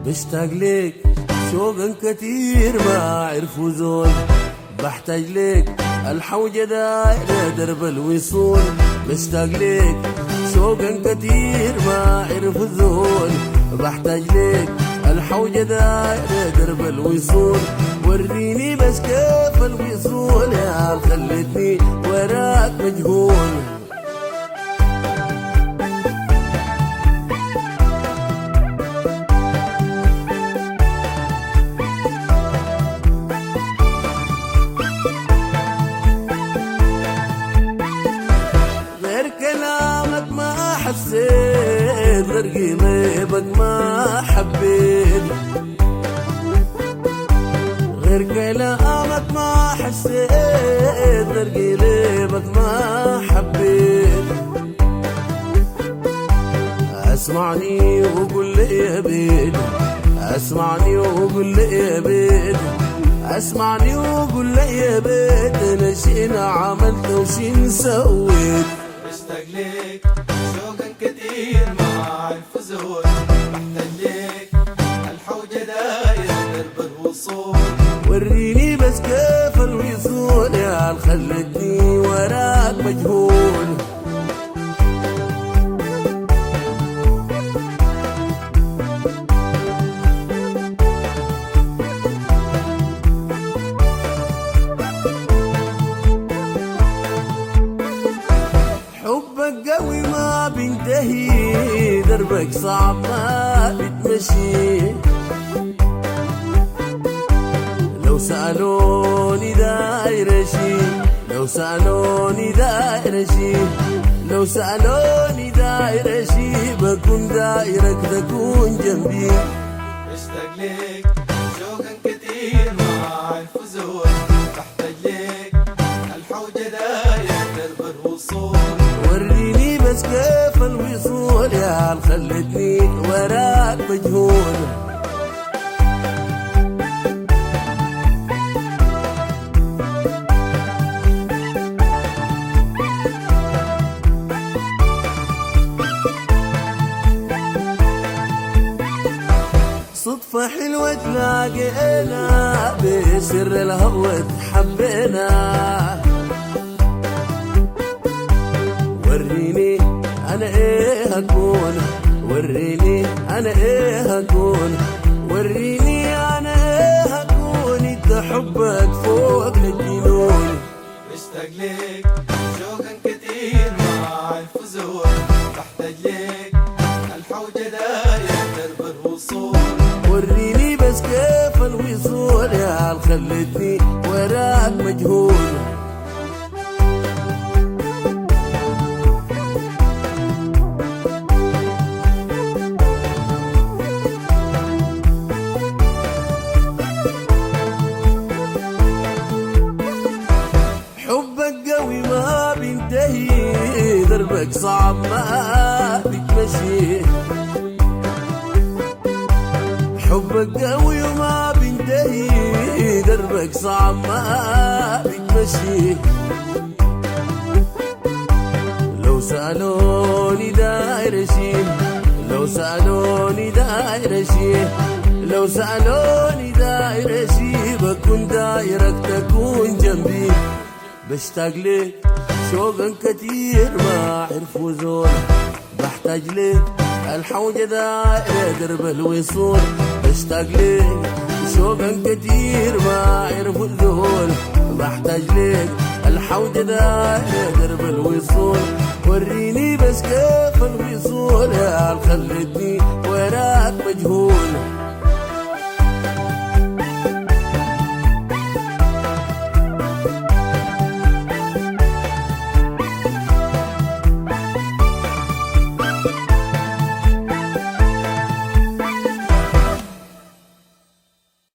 بشتاق ليك شوقا كتير ما عرفوا زول، بحتاج ليك الحوجة دايرة درب الوصول. بشتاق ليك شوقا كتير ما عرفوا زول، بحتاج ليك الحوجة دايرة درب الوصول. وريني بس كيف الوصول يا خلتني وراك مجهول. حسيت غير قلبك ما حبيت، غير كلامك ما حسيت، غير قلبك ما حبيت. اسمعني وقول لي يا بيت، اسمعني وقول لي يا بيت، اسمعني وقول لي يا بيت، انا شين عملت وشين سويت. بشتاق ليك شوقا كتير ما عرف زول، بحتاج ليك الحوجة دايرة درب الوصول. وريني بس كيف الوصول يا خلتني وراك مجهول. حبك قوي ما بينتهي، دربك صعب ما بتمشي. لو سألوني داير شي، لو سألوني داير شي، لو سألوني داير شي، بكون دايرك تكون جنبي. بشتاق ليك شوقا كتير ما عرف زول، بحتاج ليك الحوجة دايرة درب الوصول. وريني بس كيف الوصول يا خلتني وراك مجهول. صدفة حلوة تلاقينا، بسر الهوى حبينا. وريني انا ايه هكون، وريني انا ايه هكون، وريني انا ايه هكون، انت حبك فوق الجنون. بشتاق ليك شوقا كتير ما عرف زول، بحتاج ليك الحوجة دايرة درب الوصول. وريني بس كيف الوصول يا خلتني وراك مجهول. حبك قوي ما بينتهي، دربك صعب ما بتمشي. حبك قوي وما بينتهي، دربك صعب ما بتمشي. لو سألوني داير شي، لو سألوني داير شي، لو سألوني داير شي، بكون دايرك تكون جنبي. بشتاق ليك شوقا كتير ما عرفوا زول، بحتاج ليك الحوجة دايرة درب الوصول. بشتاق ليك شوقا كتير ما عرفوا زول، بحتاج ليك الحوجة دايرة درب الوصول. وريني بس كيف الوصول يا خلتني وراك مجهول.